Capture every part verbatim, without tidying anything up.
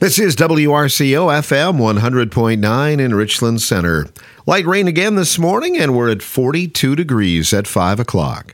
This is W R C O F M one hundred point nine in Richland Center. Light rain again this morning, and we're at forty-two degrees at five o'clock.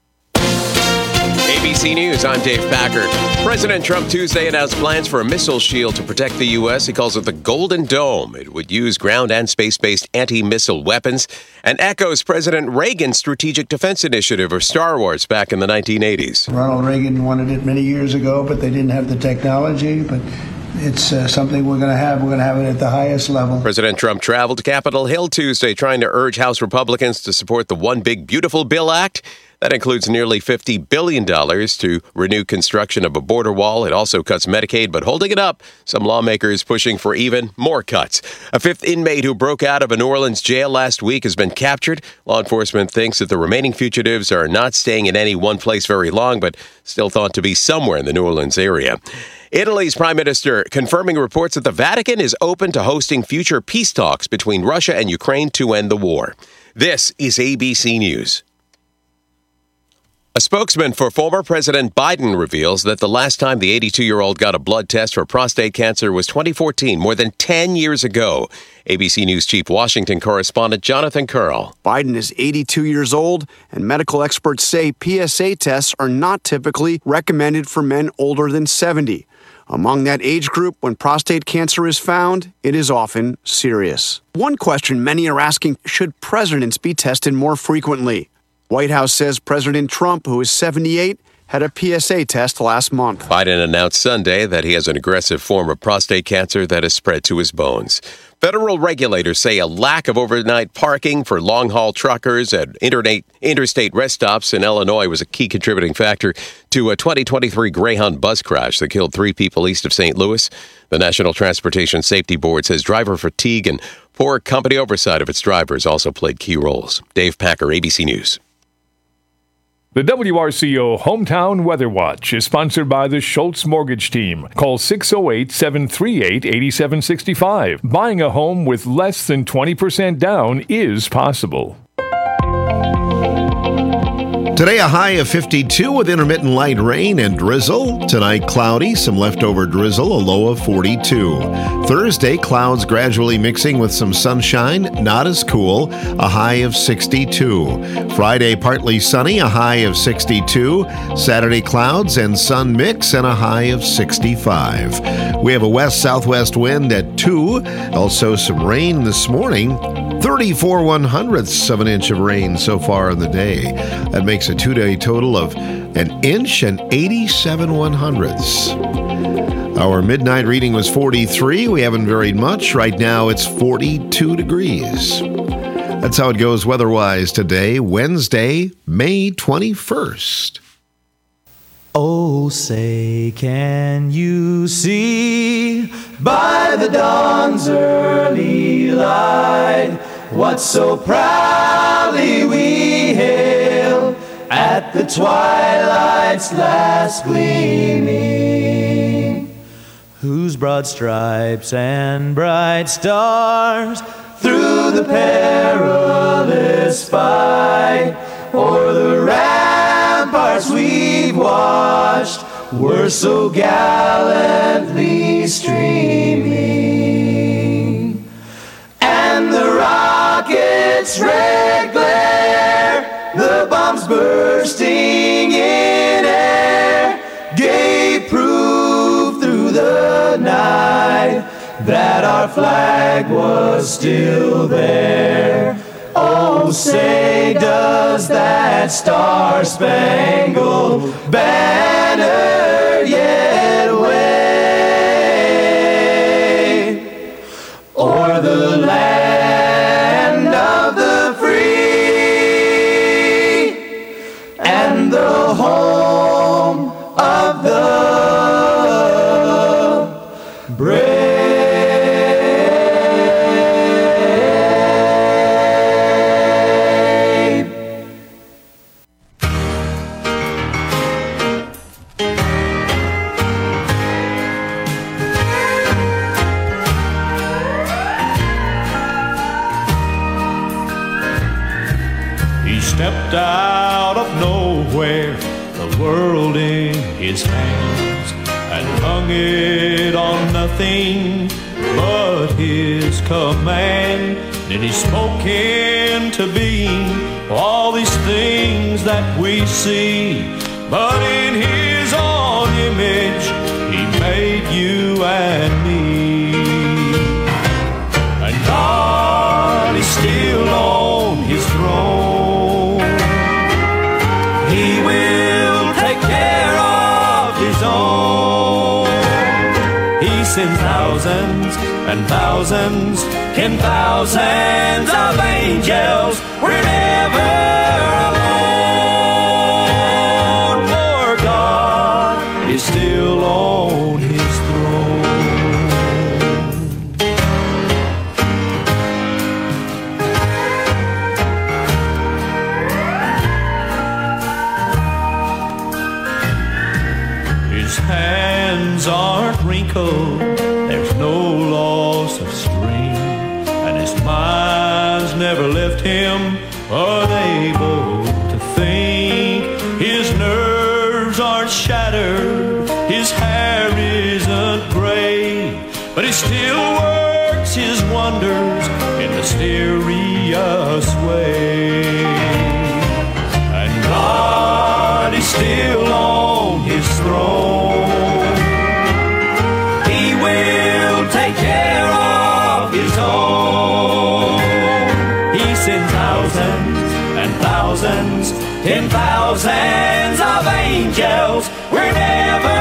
A B C News, I'm Dave Packard. President Trump Tuesday announced plans for a missile shield to protect the U S. He calls it the Golden Dome. It would use ground and space-based anti-missile weapons and echoes President Reagan's Strategic Defense Initiative, or Star Wars, back in the nineteen eighties. Ronald Reagan wanted it many years ago, but they didn't have the technology. But it's uh, something we're going to have. We're going to have it at the highest level. President Trump traveled to Capitol Hill Tuesday trying to urge House Republicans to support the One Big Beautiful Bill Act. That includes nearly fifty billion dollars to renew construction of a border wall. It also cuts Medicaid, but holding it up, some lawmakers pushing for even more cuts. A fifth inmate who broke out of a New Orleans jail last week has been captured. Law enforcement thinks that the remaining fugitives are not staying in any one place very long, but still thought to be somewhere in the New Orleans area. Italy's prime minister confirming reports that the Vatican is open to hosting future peace talks between Russia and Ukraine to end the war. This is A B C News. A spokesman for former President Biden reveals that the last time the eighty-two-year-old got a blood test for prostate cancer was twenty fourteen, more than ten years ago. A B C News Chief Washington correspondent Jonathan Curl. Biden is eighty-two years old, and medical experts say P S A tests are not typically recommended for men older than seventy. Among that age group, when prostate cancer is found, it is often serious. One question many are asking, should presidents be tested more frequently? White House says President Trump, who is seventy-eight, had a P S A test last month. Biden announced Sunday that he has an aggressive form of prostate cancer that has spread to his bones. Federal regulators say a lack of overnight parking for long-haul truckers at interstate, interstate rest stops in Illinois was a key contributing factor to a twenty twenty-three Greyhound bus crash that killed three people east of Saint Louis. The National Transportation Safety Board says driver fatigue and poor company oversight of its drivers also played key roles. Dave Packer, A B C News. The W R C O Hometown Weather Watch is sponsored by the Schultz Mortgage Team. Call six oh eight, seven three eight, eight seven six five. Buying a home with less than twenty percent down is possible. Today, a high of fifty-two with intermittent light rain and drizzle. Tonight, cloudy, some leftover drizzle, a low of forty-two. Thursday, clouds gradually mixing with some sunshine, not as cool, a high of sixty-two. Friday, partly sunny, a high of sixty-two. Saturday, clouds and sun mix and a high of sixty-five. We have a west-southwest wind at two. Also, some rain this morning. thirty-four one-hundredths of an inch of rain so far in the day. That makes a two-day total of an inch and eighty-seven one-hundredths. Our midnight reading was forty-three. We haven't varied much. Right now it's forty-two degrees. That's how it goes weather-wise today, Wednesday, May twenty-first. Oh, say, can you see by the dawn's early light what so proudly we hail at the twilight's last gleaming, whose broad stripes and bright stars through the perilous fight o'er the ramparts we've watched were so gallantly streaming, and the rocket's red glare, the bombs bursting in air, gave proof through the night that our flag was still there. Oh, say, does that star-spangled banner yet wave o'er the land of the free and the home of the brave? Out of nowhere, the world in his hands, and hung it on nothing but his command. Then he spoke into being all these things that we see, but in his own image he made you and me. And God is still on his throne. He will take care of his own. He sends thousands and thousands, ten thousands of angels. We're never alone, for God is still on his throne. His hands aren't wrinkled, there's no loss of strength, and his mind's never left him unable to think. His nerves aren't shattered, his hair isn't gray, but he still works his wonders in mysterious way. And God is still on his throne. He will take care of his own. He sends thousands and thousands, ten thousands of angels. We're never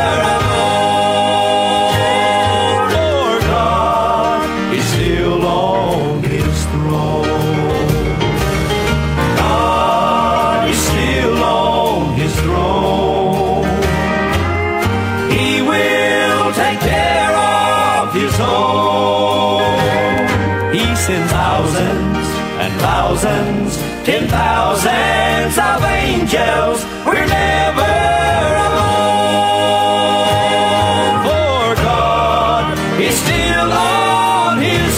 alone, for God is still on his throne. God is still on his throne. He will take care of his own. He sends thousands and thousands, ten thousands of angels. We're never alone, for God is still on his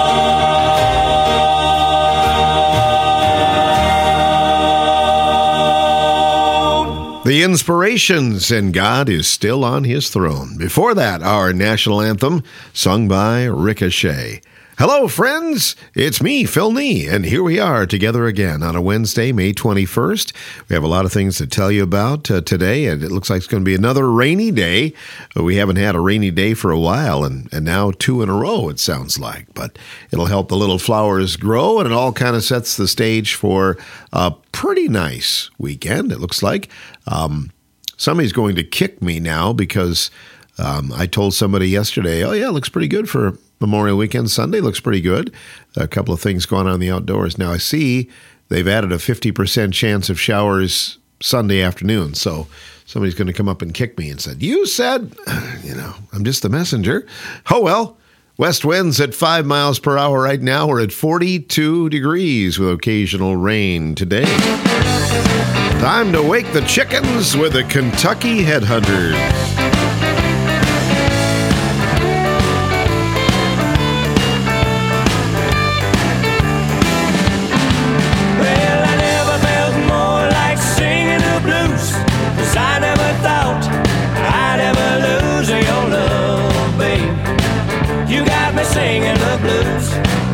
throne. The Inspirations, and God is still on his throne. Before that, our national anthem, sung by Ricochet. Hello, friends. It's me, Phil Nee, and here we are together again on a Wednesday, May twenty-first. We have a lot of things to tell you about uh, today, and it looks like it's going to be another rainy day. We haven't had a rainy day for a while, and, and now two in a row, it sounds like. But it'll help the little flowers grow, and it all kind of sets the stage for a pretty nice weekend, it looks like. Um, somebody's going to kick me now because um, I told somebody yesterday, oh, yeah, it looks pretty good for Memorial Weekend. Sunday looks pretty good. A couple of things going on in the outdoors. Now, I see they've added a fifty percent chance of showers Sunday afternoon. So somebody's going to come up and kick me and said, you said, you know, I'm just the messenger. Oh, well, west winds at five miles per hour right now. We're at forty-two degrees with occasional rain today. Time to wake the chickens with the Kentucky Headhunters. Singing the blues.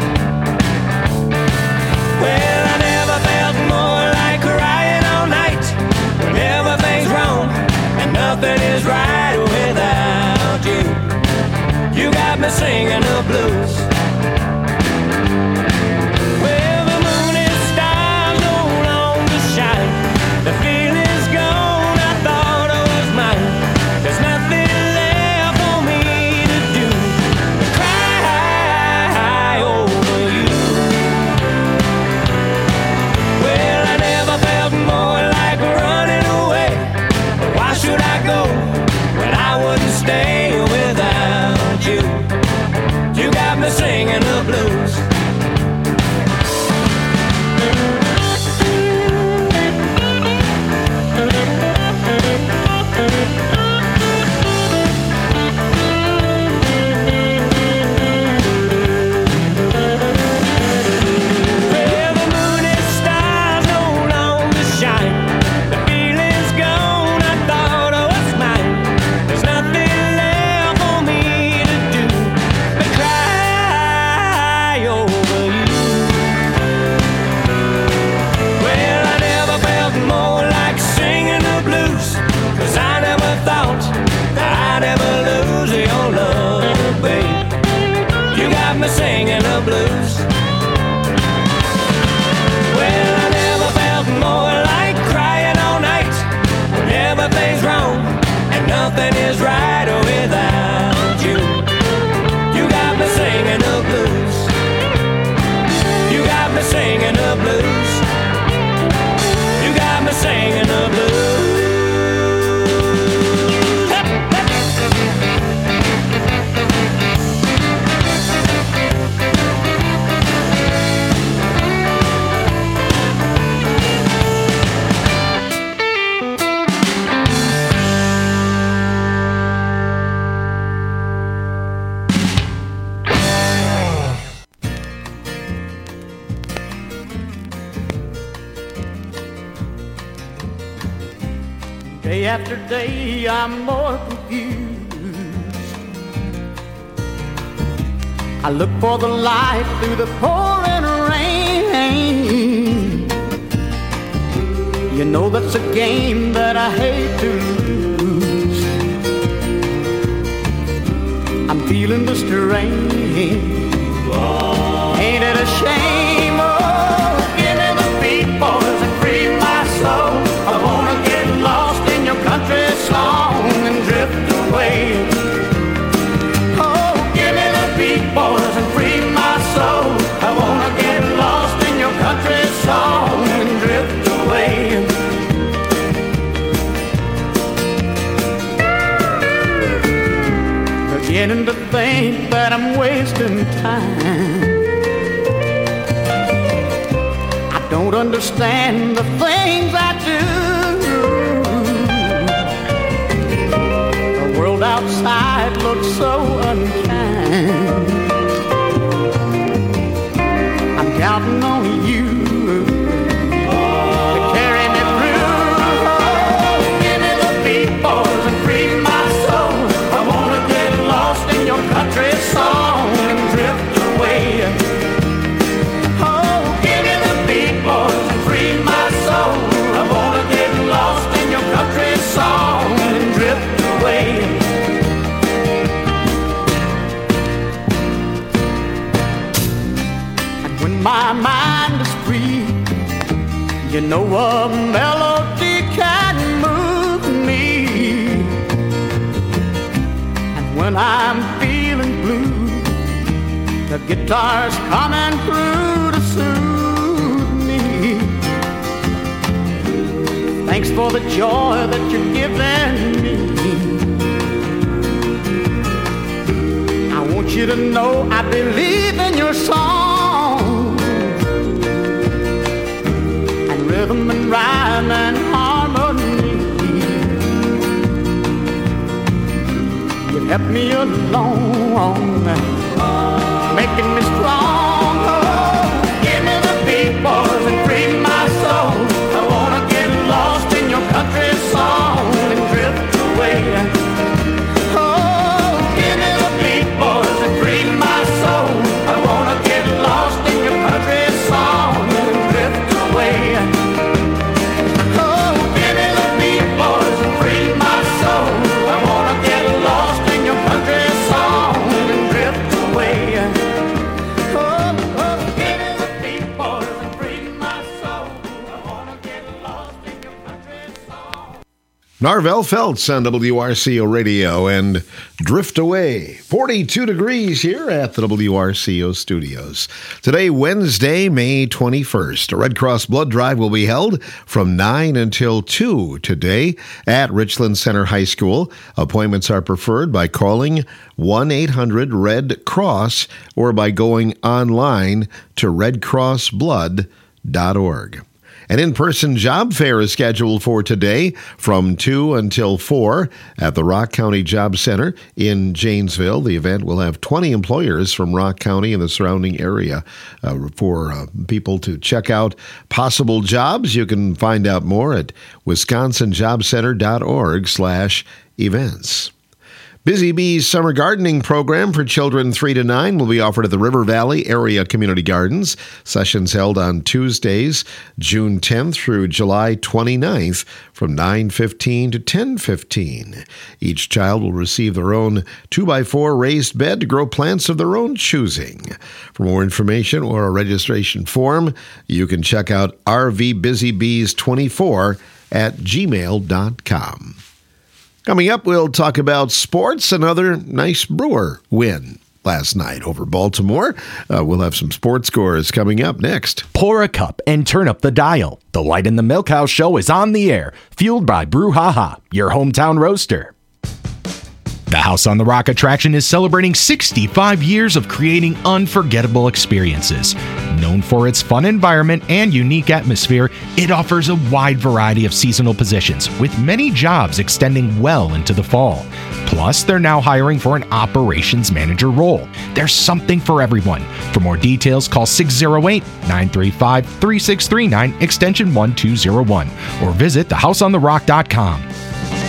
Well, I never felt more like crying all night when everything's wrong and nothing is right. Day after day, I'm more confused. I look for the light through the pouring rain. You know that's a game that I hate to lose. I'm feeling the strain. Ain't it a shame? Oh, give me the beat, boys, and free my soul. I wanna get lost in your country song and drift away. Oh, give me the beat, boys, and free my soul. I wanna get lost in your country song and drift away. Beginning to think that I'm wasting time. I don't understand the things I do. The world outside looks so unkind. I'm counting on you to carry me through. Oh, give me the beat, boys, and free my soul. I wanna get lost in your country song and drift away. Oh, give me the beat, boys, and free my soul. I wanna get lost in your country song and drift away. And when my mind is free, you know a melody can move me. And when I'm feeling blue, the guitar's coming through to soothe me. Thanks for the joy that you're giving me. I want you to know I believe in your song, and rhythm and rhyme and harmony. You've helped me along, making me strong. Oh, give me the beat, boys, and free my soul. I wanna get lost in your country song and drift away. Oh, give me the beat, boys, and free my soul. I wanna get lost in your country song and drift away. Oh, give me the beat, boys, and free my soul. I wanna get lost in your country song and drift away. Oh, oh, give me the beat, boys, and free my soul. I wanna get lost in your country song. Narvel Feltz on W R C O Radio and Drift Away. forty-two degrees here at the W R C O studios. Today, Wednesday, May twenty-first. A Red Cross blood drive will be held from nine until two today at Richland Center High School. Appointments are preferred by calling one eight hundred red cross or by going online to red cross blood dot org. An in-person job fair is scheduled for today from two until four at the Rock County Job Center in Janesville. The event will have twenty employers from Rock County and the surrounding area uh, for uh, people to check out possible jobs. You can find out more at wisconsin job center dot org slash events. Busy Bee's summer gardening program for children three to nine will be offered at the River Valley Area Community Gardens. Sessions held on Tuesdays, June tenth through July twenty-ninth from nine fifteen to ten fifteen. Each child will receive their own two by four raised bed to grow plants of their own choosing. For more information or a registration form, you can check out r v busy bees twenty-four at gmail dot com. Coming up, we'll talk about sports. Another nice Brewer win last night over Baltimore. Uh, we'll have some sports scores coming up next. Pour a cup and turn up the dial. The Light in the Milkhouse Show is on the air, fueled by Brouhaha, your hometown roaster. The House on the Rock attraction is celebrating sixty-five years of creating unforgettable experiences. Known for its fun environment and unique atmosphere, it offers a wide variety of seasonal positions, with many jobs extending well into the fall. Plus, they're now hiring for an operations manager role. There's something for everyone. For more details, call six oh eight, nine three five, three six three nine, extension one two zero one, or visit the house on the rock dot com.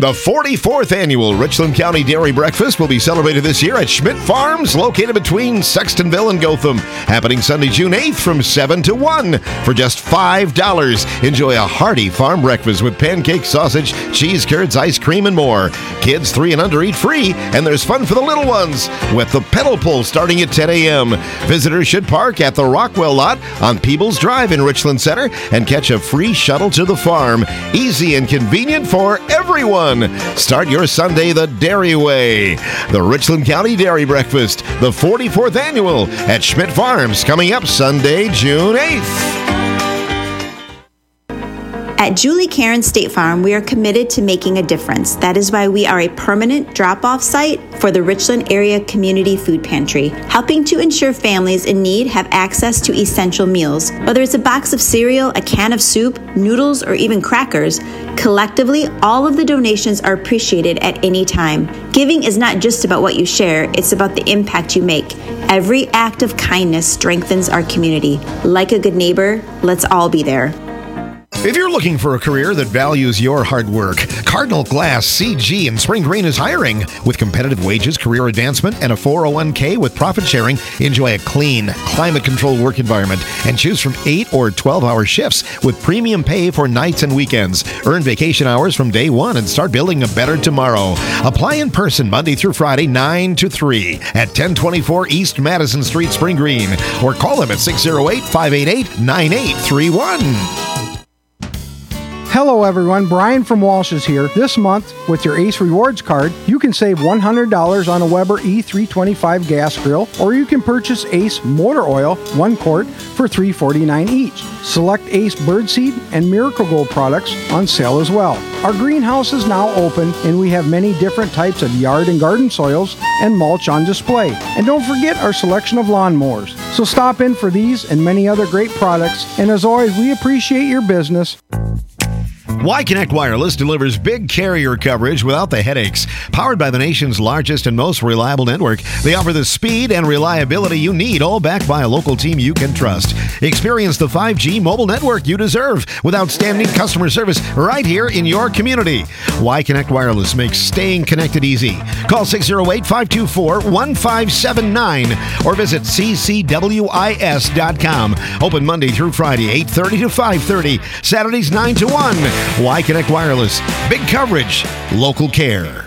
The forty-fourth annual Richland County Dairy Breakfast will be celebrated this year at Schmidt Farms, located between Sextonville and Gotham. Happening Sunday, June eighth from seven to one for just five dollars. Enjoy a hearty farm breakfast with pancake, sausage, cheese curds, ice cream, and more. Kids three and under eat free, and there's fun for the little ones with the pedal pull starting at ten a.m. Visitors should park at the Rockwell lot on Peebles Drive in Richland Center and catch a free shuttle to the farm. Easy and convenient for everyone. Start your Sunday the dairy way. The Richland County Dairy Breakfast, the forty-fourth annual at Schmidt Farms, coming up Sunday, June eighth. At Julie Karen State Farm, we are committed to making a difference. That is why we are a permanent drop-off site for the Richland Area Community Food Pantry, helping to ensure families in need have access to essential meals. Whether it's a box of cereal, a can of soup, noodles, or even crackers, collectively, all of the donations are appreciated at any time. Giving is not just about what you share, it's about the impact you make. Every act of kindness strengthens our community. Like a good neighbor, let's all be there. If you're looking for a career that values your hard work, Cardinal Glass C G in Spring Green is hiring. With competitive wages, career advancement, and a four oh one k with profit sharing, enjoy a clean, climate-controlled work environment and choose from eight or twelve-hour shifts with premium pay for nights and weekends. Earn vacation hours from day one and start building a better tomorrow. Apply in person Monday through Friday, nine to three at ten twenty-four East Madison Street, Spring Green, or call them at six oh eight, five eight eight, nine eight three one. Hello everyone, Brian from Walsh's here. This month, with your Ace Rewards card, you can save one hundred dollars on a Weber E three twenty-five gas grill, or you can purchase Ace Motor Oil, one quart, for three forty-nine each. Select Ace Birdseed and Miracle Gold products on sale as well. Our greenhouse is now open, and we have many different types of yard and garden soils and mulch on display. And don't forget our selection of lawnmowers. So stop in for these and many other great products, and as always, we appreciate your business. Y-Connect Wireless delivers big carrier coverage without the headaches. Powered by the nation's largest and most reliable network, they offer the speed and reliability you need, all backed by a local team you can trust. Experience the five G mobile network you deserve with outstanding customer service right here in your community. Y-Connect Wireless makes staying connected easy. Call six oh eight, five two four, one five seven nine or visit c c w i s dot com. Open Monday through Friday, eight thirty to five thirty, Saturdays nine to one. Y-Connect Wireless. Big coverage, local care.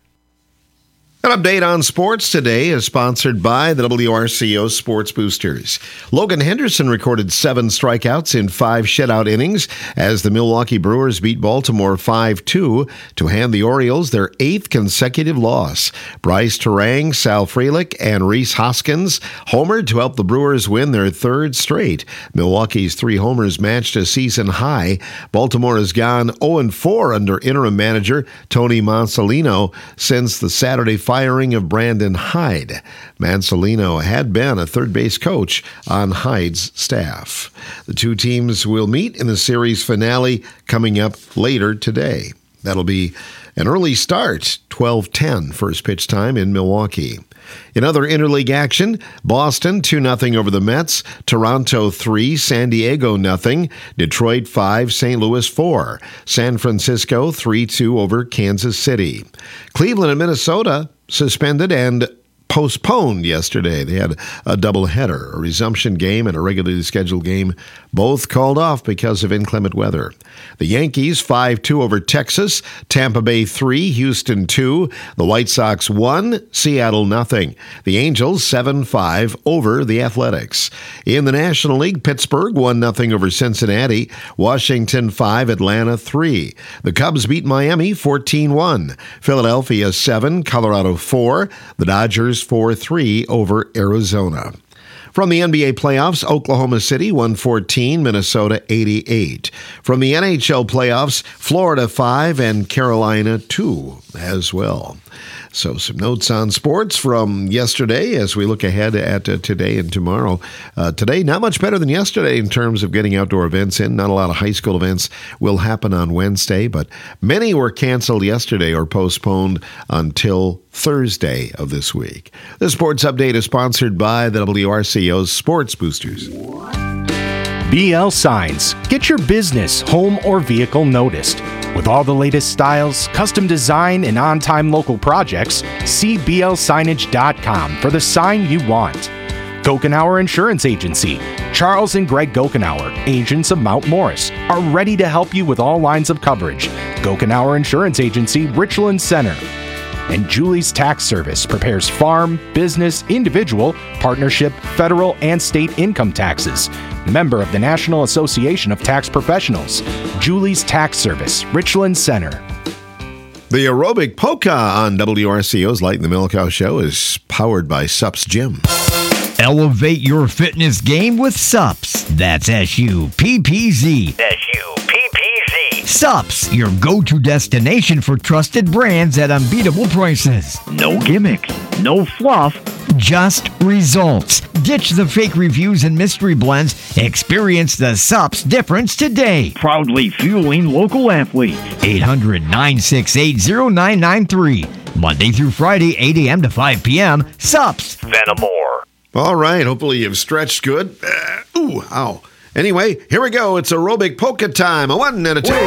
An update on sports today is sponsored by the W R C O Sports Boosters. Logan Henderson recorded seven strikeouts in five shutout innings as the Milwaukee Brewers beat Baltimore five two to hand the Orioles their eighth consecutive loss. Bryce Terang, Sal Frelick, and Rhys Hoskins homered to help the Brewers win their third straight. Milwaukee's three homers matched a season high. Baltimore has gone oh and four under interim manager Tony Mansolino since the Saturday firing of Brandon Hyde. Mansolino had been a third base coach on Hyde's staff. The two teams will meet in the series finale coming up later today. That'll be an early start, twelve ten first pitch time in Milwaukee. In other interleague action, Boston two nothing over the Mets, Toronto three, San Diego nothing, Detroit five, Saint Louis four, San Francisco three two over Kansas City. Cleveland and Minnesota suspended and postponed yesterday. They had a doubleheader, a resumption game and a regularly scheduled game, both called off because of inclement weather. The Yankees five two over Texas, Tampa Bay three, Houston two, the White Sox one, Seattle nothing. The Angels seven five over the Athletics. In the National League, Pittsburgh one nothing over Cincinnati, Washington five, Atlanta three. The Cubs beat Miami fourteen one, Philadelphia seven, Colorado four, the Dodgers four three over Arizona. From the N B A playoffs, Oklahoma City one fourteen, Minnesota eighty-eight. From the N H L playoffs, Florida five and Carolina two as well. So some notes on sports from yesterday as we look ahead at uh, today and tomorrow. Uh, today, not much better than yesterday in terms of getting outdoor events in. Not a lot of high school events will happen on Wednesday, but many were canceled yesterday or postponed until Thursday of this week. The sports update is sponsored by the W R C O's Sports Boosters. B L Signs. Get your business, home, or vehicle noticed. With all the latest styles, custom design, and on-time local projects, see B L signage dot com for the sign you want. Gokenauer Insurance Agency. Charles and Greg Gokenauer, agents of Mount Morris, are ready to help you with all lines of coverage. Gokenauer Insurance Agency, Richland Center. And Julie's Tax Service prepares farm, business, individual, partnership, federal, and state income taxes. Member of the National Association of Tax Professionals. Julie's Tax Service, Richland Center. The aerobic polka on W R C O's Light in the Milk House Show is powered by Sups Gym. Elevate your fitness game with Sups. That's S U P P Z. S U P P Z. Sups, your go-to destination for trusted brands at unbeatable prices. No gimmicks, no fluff, just results. Ditch the fake reviews and mystery blends. Experience the Sups difference today. Proudly fueling local athletes. eight hundred, nine six eight, zero nine nine three. Monday through Friday, eight a.m. to five p.m. Sups. Fenimore. All right, hopefully you've stretched good. Uh, ooh, ow. Anyway, here we go. It's aerobic polka time. A one and a two.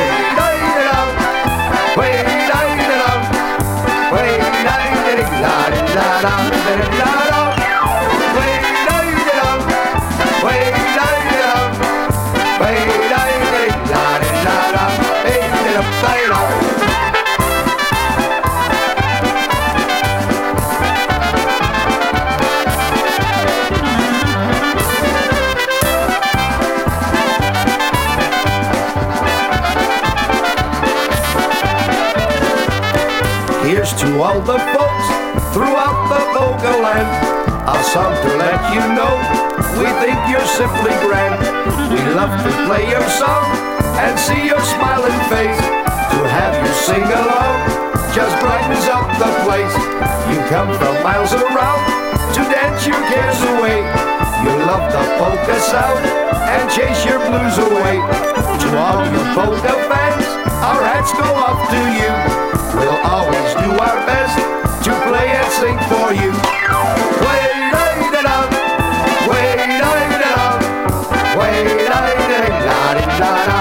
Here's to all the folks throughout the polka land, a song to let you know we think you're simply grand. We love to play your song and see your smiling face. To have you sing along just brightens up the place. You come from miles around to dance your cares away. You love the polka sound and chase your blues away. To all you polka fans, our hats go off to you. We'll always do our best to play and sing for you. Way-da-da-da, way-da-da-da, way-da-da-da-da-da-da-da-da,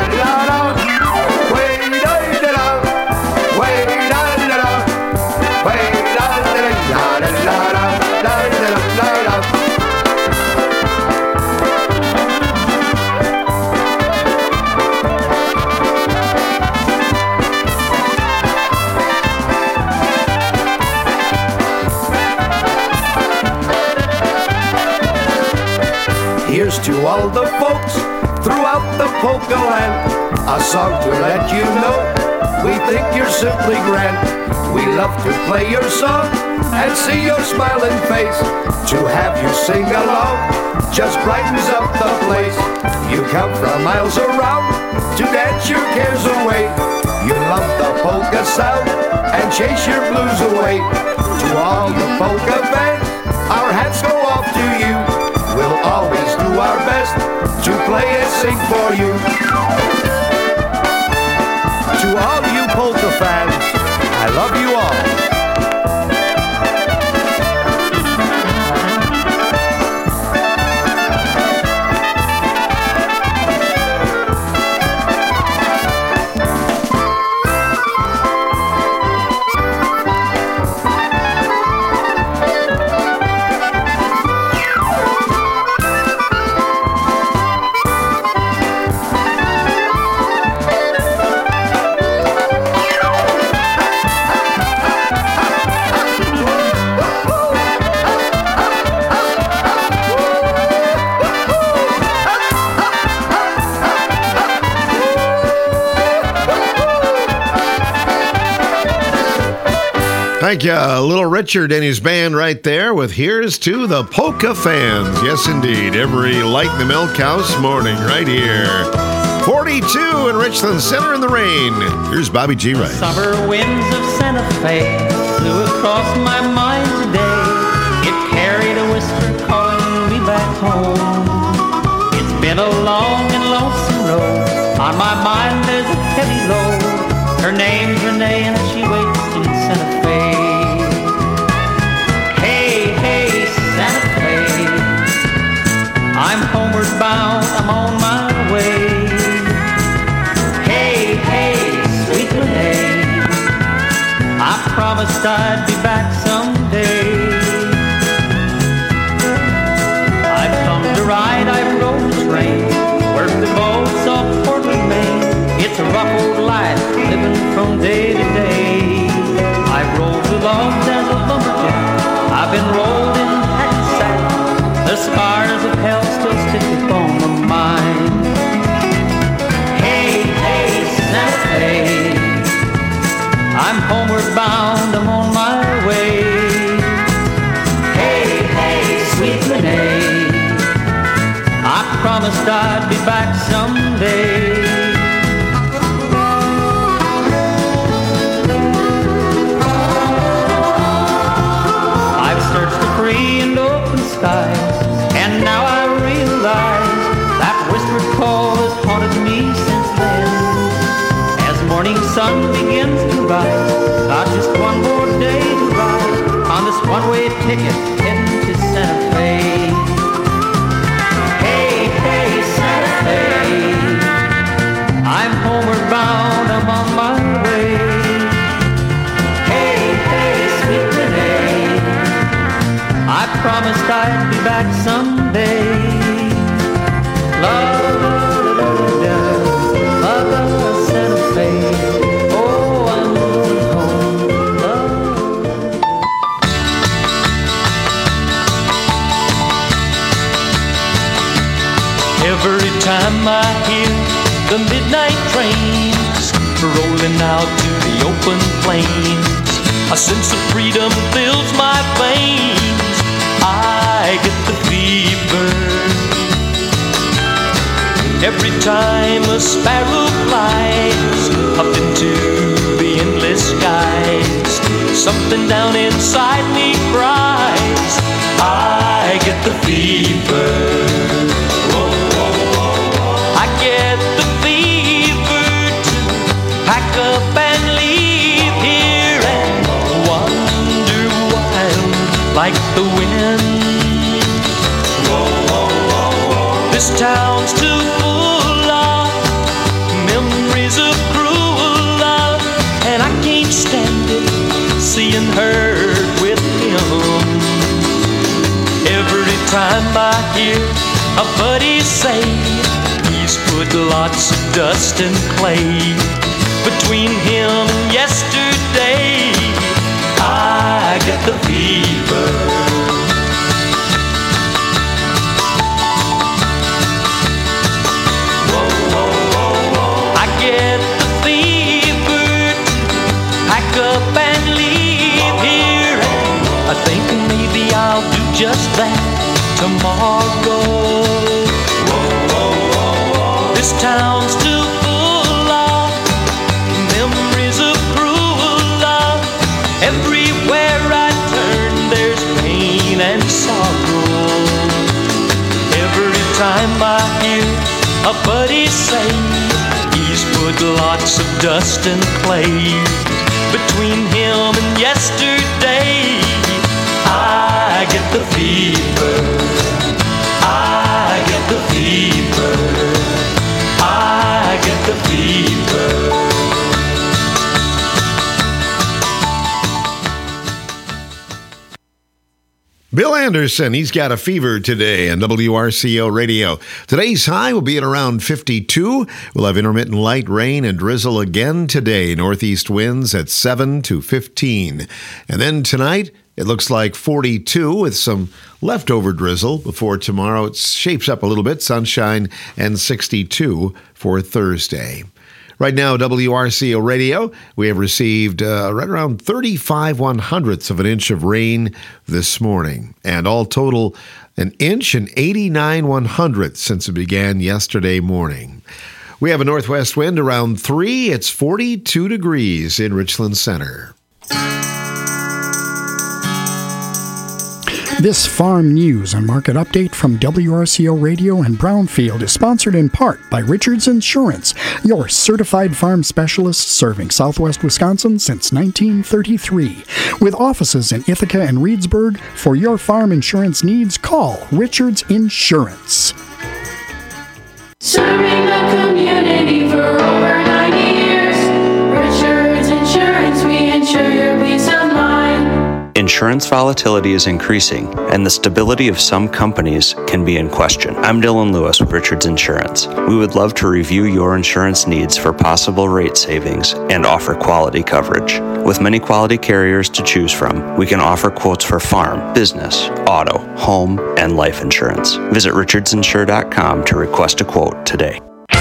way-da-da-da, way-da-da-da, way-da-da-da-da-da-da-da-da-da. Here's to all the folks throughout the polka land, a song to let you know we think you're simply grand. We love to play your song and see your smiling face. To have you sing along just brightens up the place. You come from miles around to dance your cares away. You love the polka sound and chase your blues away. To all the polka fans, our hats go off to you. We'll always do our best to play and sing for you. To all you polka fans, I love you all. Thank you, Little Richard and his band right there with Here's to the Polka Fans. Yes, indeed. Every Light in the Milk House morning right here. forty-two in Richland Center in the rain. Here's Bobby G. Rice. Summer winds of Santa Fe blew across my mind today. It carried a whisper calling me back home. It's been a long and lonesome road. On my mind there's a heavy load. Her name's Renee and she waits in Santa Fe. Hey, hey, Santa Fe, I'm homeward bound, I'm on my I'd be back someday. I've come to ride, I've rode the train, worked the boats off Portland, Maine. It's a rough old life, living from day to day. I've rolled the logs as a lumberjack, I've been rolled in hacky sack. The scars of hell still stick upon my mind. Hey, hey, Santa Fe, I'm homeward bound, I'm on my way. Hey, hey, sweet Renee, I promised I'd be back someday. I've searched the free and open skies, and now I realize that whispered call has haunted me since then. As morning sun begins to rise, not just one more day to ride on this one-way ticket heading to Santa Fe. Hey, hey, Santa Fe, I'm homeward bound, I'm on my way. Hey, hey, sweet Renee, I promised I'd be back someday. La la la la la la la, Santa Fe. Oh, I'm moving home. La, every time I hear the midnight trains rolling out to the open plains, a sense of freedom fills my veins. I get the fever every time a sparrow flies up into the endless skies. Something down inside me cries, I get the fever. Whoa, whoa, whoa, whoa. I get the fever to pack up and leave here and wander wild like the wind. Whoa, whoa, whoa, whoa. This town's too full of memories of cruel love, and I can't stand it seeing her with him. Every time I hear a buddy say he's put lots of dust and clay between him and yesterday, I get the fever. Get the fever to pack up and leave here, and I think maybe I'll do just that tomorrow. Whoa, whoa, whoa, whoa. This town's too full of memories of cruel love. Everywhere I turn there's pain and sorrow. Every time I hear a buddy say he's put lots of dust and clay between him and yesterday, I get the fever. I get the fever. I get the fever. Bill Anderson, he's got a fever today on W R C O Radio. Today's high will be at around fifty-two. We'll have intermittent light rain and drizzle again today. Northeast winds at seven to fifteen. And then tonight, it looks like forty-two with some leftover drizzle. Before tomorrow, it shapes up a little bit. Sunshine and sixty-two for Thursday. Right now, W R C O Radio, we have received uh, right around thirty-five one hundredths of an inch of rain this morning. And all total, an inch and eighty-nine one hundredths since it began yesterday morning. We have a northwest wind around three. It's forty-two degrees in Richland Center. This farm news and market update from W R C O Radio and Brownfield is sponsored in part by Richards Insurance, your certified farm specialist serving southwest Wisconsin since nineteen thirty-three. With offices in Ithaca and Reedsburg, for your farm insurance needs, call Richards Insurance. Serving the community for over ninety years. Richards Insurance, we insure your peace of mind. Insurance volatility is increasing, and the stability of some companies can be in question. I'm Dylan Lewis with Richards Insurance. We would love to review your insurance needs for possible rate savings and offer quality coverage. With many quality carriers to choose from, we can offer quotes for farm, business, auto, home, and life insurance. Visit richards insure dot com to request a quote today.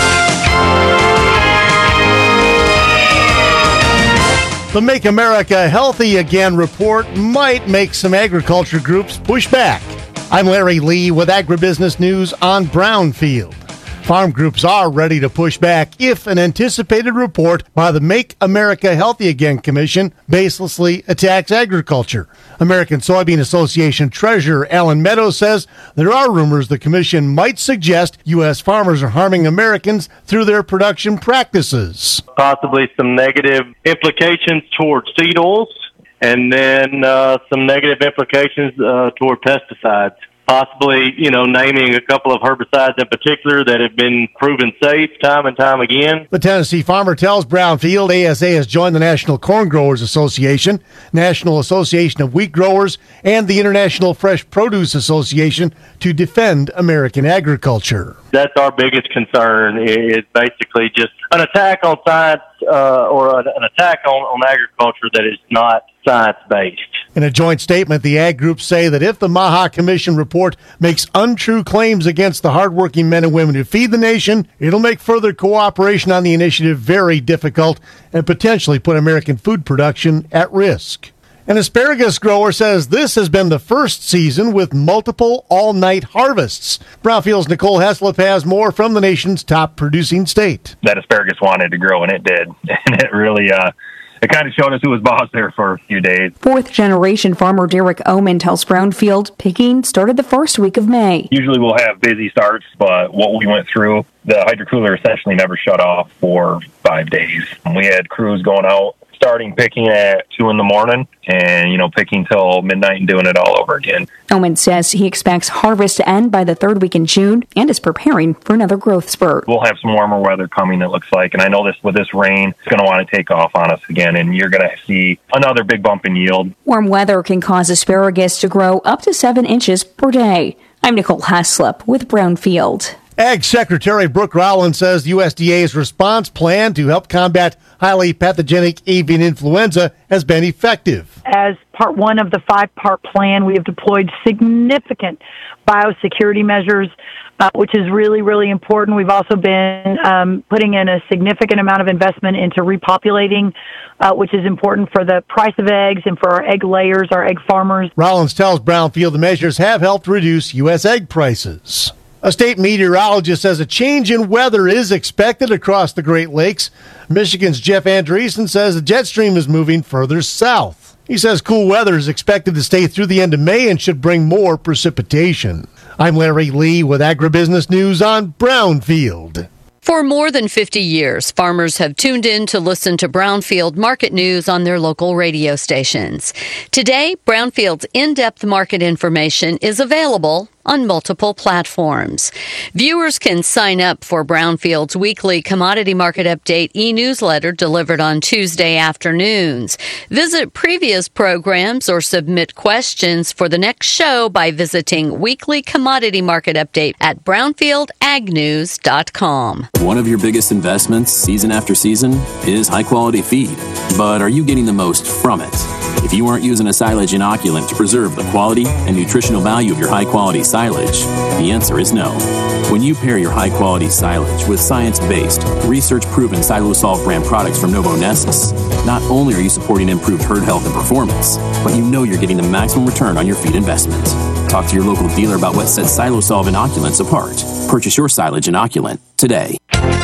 The Make America Healthy Again report might make some agriculture groups push back. I'm Larry Lee with Agribusiness News on Brownfield. Farm groups are ready to push back if an anticipated report by the Make America Healthy Again Commission baselessly attacks agriculture. American Soybean Association Treasurer Alan Meadows says there are rumors the commission might suggest U S farmers are harming Americans through their production practices. Possibly some negative implications toward seed oils, and then uh, some negative implications uh, toward pesticides. Possibly, you know, naming a couple of herbicides in particular that have been proven safe time and time again. The Tennessee farmer tells Brownfield A S A has joined the National Corn Growers Association, National Association of Wheat Growers, and the International Fresh Produce Association to defend American agriculture. That's our biggest concern, is basically just an attack on science uh, or an, an attack on, on agriculture that is not science-based. In a joint statement, the ag groups say that if the Maha Commission report makes untrue claims against the hardworking men and women who feed the nation, it'll make further cooperation on the initiative very difficult and potentially put American food production at risk. An asparagus grower says this has been the first season with multiple all-night harvests. Brownfield's Nicole Heslop has more from the nation's top producing state. That asparagus wanted to grow, and it did. And it really... uh It kind of showed us who was boss there for a few days. Fourth-generation farmer Derek Oman tells Brownfield picking started the first week of May. Usually we'll have busy starts, but what we went through, the hydrocooler essentially never shut off for five days. We had crews going out, starting picking at two in the morning and, you know, picking till midnight and doing it all over again. Oman says he expects harvest to end by the third week in June and is preparing for another growth spurt. We'll have some warmer weather coming, it looks like, and I know this with this rain, it's going to want to take off on us again, and you're going to see another big bump in yield. Warm weather can cause asparagus to grow up to seven inches per day. I'm Nicole Heslop with Brownfield. Ag Secretary Brooke Rowland says the U S D A's response plan to help combat highly pathogenic avian influenza has been effective. As part one of the five-part plan, we have deployed significant biosecurity measures, uh, which is really, really important. We've also been um, putting in a significant amount of investment into repopulating, uh, which is important for the price of eggs and for our egg layers, our egg farmers. Rollins tells Brownfield the measures have helped reduce U S egg prices. A state meteorologist says a change in weather is expected across the Great Lakes. Michigan's Jeff Andreessen says the jet stream is moving further south. He says cool weather is expected to stay through the end of May and should bring more precipitation. I'm Larry Lee with Agribusiness News on Brownfield. For more than fifty years, farmers have tuned in to listen to Brownfield market news on their local radio stations. Today, Brownfield's in-depth market information is available on multiple platforms. Viewers can sign up for Brownfield's weekly commodity market update e-newsletter delivered on Tuesday afternoons. Visit previous programs or submit questions for the next show by visiting Weekly Commodity Market Update at brownfield ag news dot com. One of your biggest investments, season after season, is high-quality feed. But are you getting the most from it? If you aren't using a silage inoculant to preserve the quality and nutritional value of your high-quality silage, the answer is no. When you pair your high-quality silage with science-based, research-proven Silosolv brand products from Novonesis, not only are you supporting improved herd health and performance, but you know you're getting the maximum return on your feed investment. Talk to your local dealer about what sets Silosolv inoculants apart. Purchase your silage inoculant today.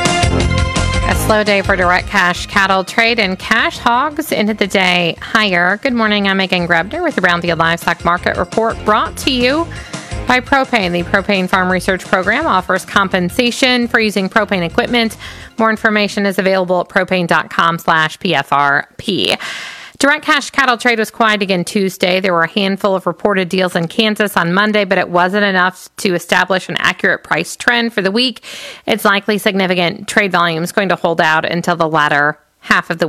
A slow day for direct cash cattle trade, and cash hogs ended the day higher. Good morning, I'm Megan Grebner with the Brownfield Livestock Market Report, brought to you by Propane. The Propane Farm Research Program offers compensation for using propane equipment. More information is available at propane.com slash PFRP. Direct cash cattle trade was quiet again Tuesday. There were a handful of reported deals in Kansas on Monday, but it wasn't enough to establish an accurate price trend for the week. It's likely significant trade volume is going to hold out until the latter half of the week.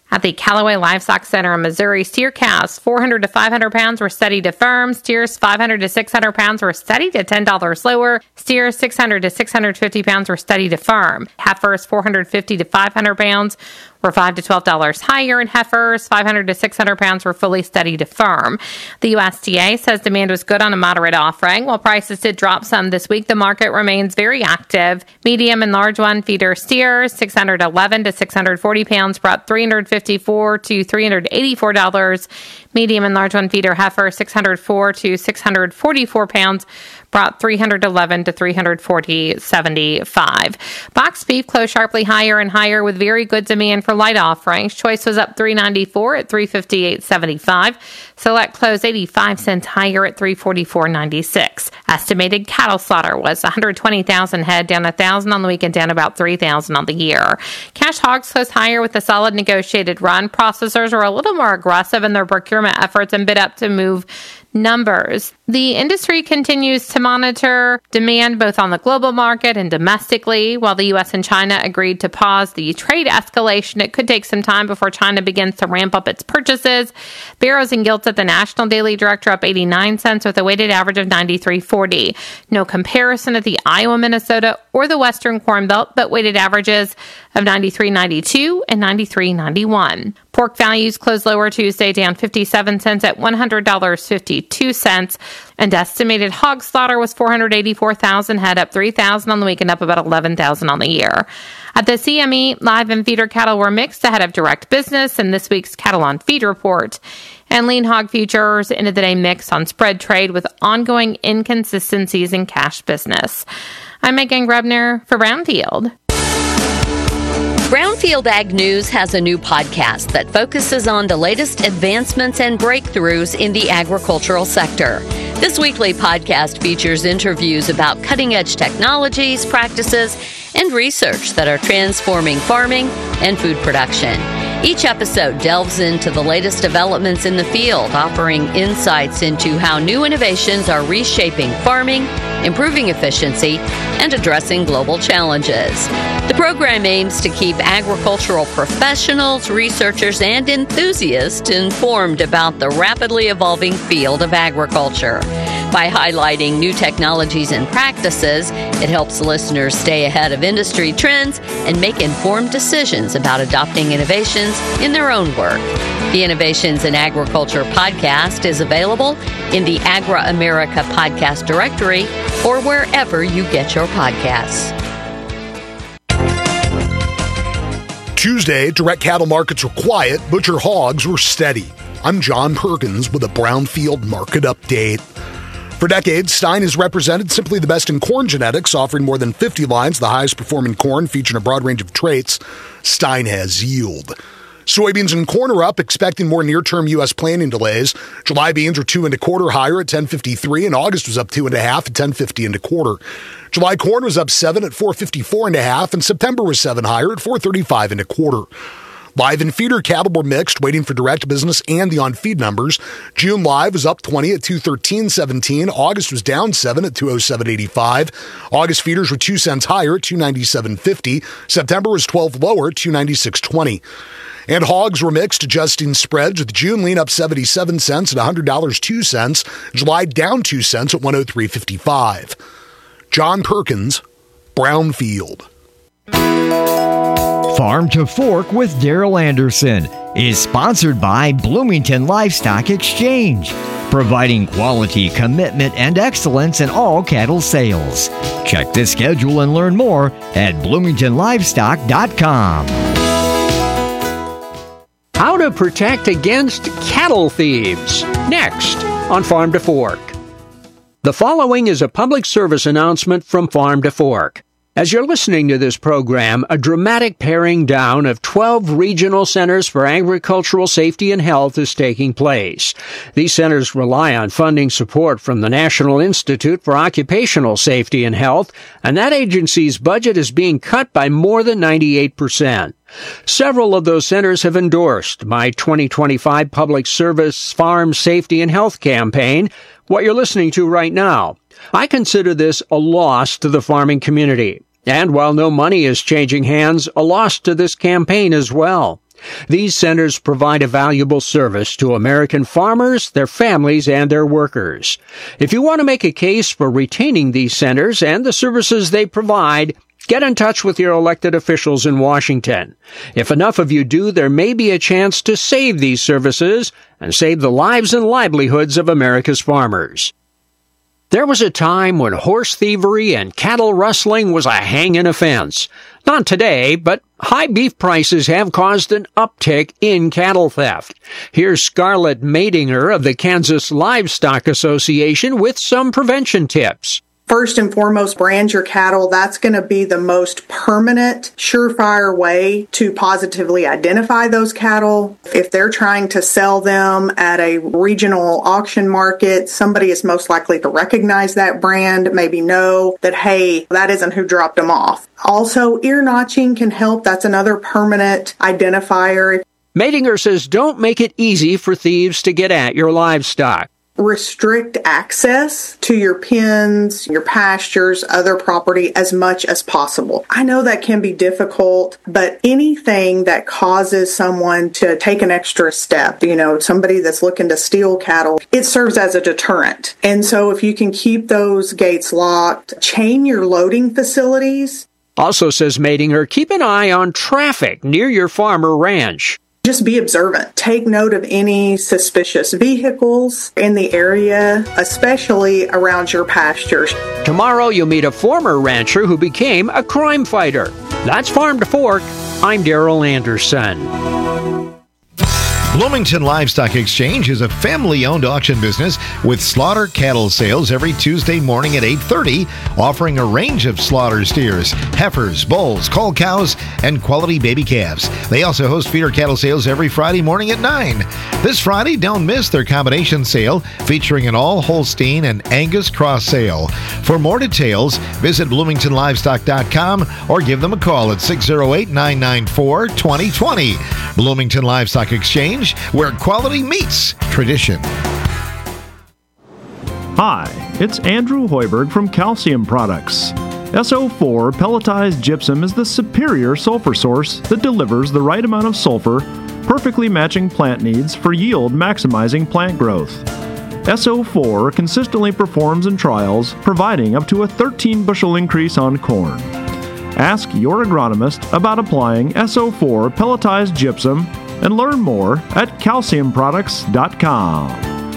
At the Callaway Livestock Center in Missouri, steer calves four hundred to five hundred pounds were steady to firm. Steers five hundred to six hundred pounds were steady to ten dollars lower. Steers six hundred to six hundred fifty pounds were steady to firm. Heifers four hundred fifty to five hundred pounds were five to twelve dollars higher, and heifers five hundred to six hundred pounds were fully steady to firm. The U S D A says demand was good on a moderate offering. While prices did drop some this week, the market remains very active. Medium and large one feeder steers six hundred eleven to six hundred forty pounds brought three hundred fifty-four to three hundred eighty-four dollars. Medium and large one feeder heifer six hundred four to six hundred forty-four pounds brought three hundred eleven to three hundred forty seventy-five. Box beef closed sharply higher and higher with very good demand for light offerings. Choice was up three ninety-four at three fifty-eight seventy-five. Select closed eighty-five cents higher at three forty-four ninety-six. Estimated cattle slaughter was one hundred twenty thousand head, down one thousand on the week and down about three thousand on the year. Cash hogs closed higher with a solid negotiated run. Processors are a little more aggressive in their procurement efforts and bid up to move numbers. The industry continues to monitor demand both on the global market and domestically. While the U S and China agreed to pause the trade escalation, it could take some time before China begins to ramp up its purchases. Barrows and Gilts at the National Daily Director up eighty-nine cents with a weighted average of ninety-three forty. No comparison at the Iowa, Minnesota, or the Western Corn Belt, but weighted averages of ninety-three ninety-two and ninety-three ninety-one. Pork values closed lower Tuesday, down fifty-seven cents at one hundred dollars and fifty-two cents. And estimated hog slaughter was four hundred eighty-four thousand head, up three thousand on the week and up about eleven thousand on the year. At the C M E, live and feeder cattle were mixed ahead of direct business in this week's Cattle on Feed report. And lean hog futures ended the day mixed on spread trade with ongoing inconsistencies in cash business. I'm Megan Grebner for Brownfield. Brownfield Ag News has a new podcast that focuses on the latest advancements and breakthroughs in the agricultural sector. This weekly podcast features interviews about cutting-edge technologies, practices, and research that are transforming farming and food production. Each episode delves into the latest developments in the field, offering insights into how new innovations are reshaping farming, improving efficiency, and addressing global challenges. The program aims to keep agricultural professionals, researchers, and enthusiasts informed about the rapidly evolving field of agriculture. By highlighting new technologies and practices, it helps listeners stay ahead of industry trends and make informed decisions about adopting innovations in their own work. The Innovations in Agriculture podcast is available in the Agra America podcast directory or wherever you get your podcasts. Tuesday, direct cattle markets were quiet, butcher hogs were steady. I'm John Perkins with a Brownfield market update. For decades, Stein has represented simply the best in corn genetics, offering more than fifty lines, the highest performing corn, featuring a broad range of traits. Stein has yield. Soybeans and corn are up, expecting more near-term U S planting delays. July beans are two and a quarter higher at ten fifty-three, and August was up two and a half at ten fifty and a quarter. July corn was up seven at four fifty-four and a half, and September was seven higher at four thirty-five and a quarter. Live and feeder cattle were mixed, waiting for direct business and the on-feed numbers. June live was up twenty at two thirteen seventeen. August was down seven at two oh seven eighty-five. August feeders were two cents higher at two ninety-seven fifty. September was twelve lower at two ninety-six twenty. And hogs were mixed, adjusting spreads, with June lean up seventy-seven cents at one hundred dollars and two cents. July down two cents at one oh three fifty-five. John Perkins, Brownfield. Farm to Fork with Daryl Anderson is sponsored by Bloomington Livestock Exchange, providing quality, commitment, and excellence in all cattle sales. Check the schedule and learn more at bloomington livestock dot com. How to protect against cattle thieves. Next on Farm to Fork. The following is a public service announcement from Farm to Fork. As you're listening to this program, a dramatic paring down of twelve regional centers for agricultural safety and health is taking place. These centers rely on funding support from the National Institute for Occupational Safety and Health, and that agency's budget is being cut by more than ninety-eight percent. Several of those centers have endorsed my twenty twenty-five Public Service Farm Safety and Health campaign, what you're listening to right now. I consider this a loss to the farming community. And while no money is changing hands, a loss to this campaign as well. These centers provide a valuable service to American farmers, their families, and their workers. If you want to make a case for retaining these centers and the services they provide, get in touch with your elected officials in Washington. If enough of you do, there may be a chance to save these services and save the lives and livelihoods of America's farmers. There was a time when horse thievery and cattle rustling was a hanging offense. Not today, but high beef prices have caused an uptick in cattle theft. Here's Scarlett Madinger of the Kansas Livestock Association with some prevention tips. First and foremost, brand your cattle. That's going to be the most permanent, surefire way to positively identify those cattle. If they're trying to sell them at a regional auction market, somebody is most likely to recognize that brand, maybe know that, hey, that isn't who dropped them off. Also, ear notching can help. That's another permanent identifier. Madinger says don't make it easy for thieves to get at your livestock. Restrict access to your pens, your pastures, other property as much as possible. I know that can be difficult, but anything that causes someone to take an extra step, you know, somebody that's looking to steal cattle, it serves as a deterrent. And so if you can keep those gates locked, chain your loading facilities. Also, says Madinger, keep an eye on traffic near your farm or ranch. Just be observant. Take note of any suspicious vehicles in the area, especially around your pastures. Tomorrow you'll meet a former rancher who became a crime fighter. That's Farm to Fork. I'm Daryl Anderson. Bloomington Livestock Exchange is a family-owned auction business with slaughter cattle sales every Tuesday morning at eight thirty, offering a range of slaughter steers, heifers, bulls, cull cows, and quality baby calves. They also host feeder cattle sales every Friday morning at nine. This Friday, don't miss their combination sale featuring an all-Holstein and Angus cross sale. For more details, visit bloomington livestock dot com or give them a call at six oh eight, nine nine four, two oh two oh. Bloomington Livestock Exchange, where quality meets tradition. Hi, it's Andrew Hoiberg from Calcium Products. S O four pelletized gypsum is the superior sulfur source that delivers the right amount of sulfur, perfectly matching plant needs for yield maximizing plant growth. S O four consistently performs in trials, providing up to a thirteen bushel increase on corn. Ask your agronomist about applying S O four pelletized gypsum and learn more at calcium products dot com.